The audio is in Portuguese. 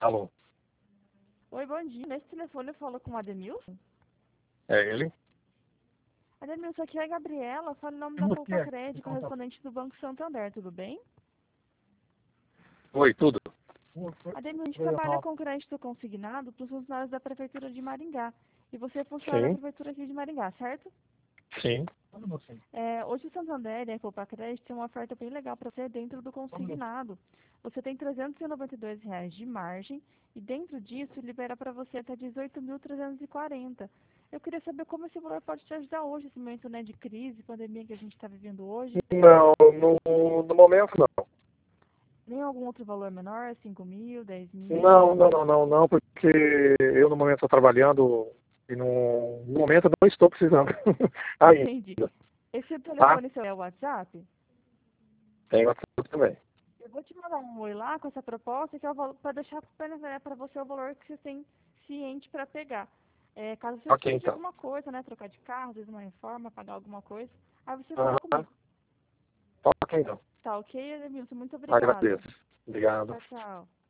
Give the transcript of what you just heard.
Alô, Oi, bom dia. Nesse telefone eu falo com o Ademilson. é ele? Ademilson, aqui é a Gabriela, fala em nome da Você é? Compacred, correspondente do Banco Santander, tudo bem? Oi, tudo? Ademilson, a gente trabalha com crédito consignado para os funcionários da Prefeitura de Maringá. E você é funcionário da Sim, Prefeitura aqui de Maringá, certo? sim. Hoje o Santander e a Compacred tem uma oferta bem legal para você dentro do consignado. Você tem R$ 392 de margem e dentro disso libera para você até 18.340. Eu queria saber como esse valor pode te ajudar hoje, esse momento, né, de crise, pandemia que a gente está vivendo hoje. Não, no momento não. Nem algum outro valor menor, 5 mil, 10 mil? Não, porque eu no momento estou trabalhando e no momento eu não estou precisando ainda, Entendi. Esse tá? telefone seu é o WhatsApp? Tem WhatsApp também. Eu vou te mandar um oi lá com essa proposta, que é para deixar para você o valor que você tem ciente para pegar. Caso você Ok, precise de então. alguma coisa, né, trocar de carro, às vezes uma reforma, pagar alguma coisa, aí você fala Aham, comigo. ok, então. Tá ok, Edmilson? Muito obrigada. Agradeço. Obrigado. Tchau, tchau.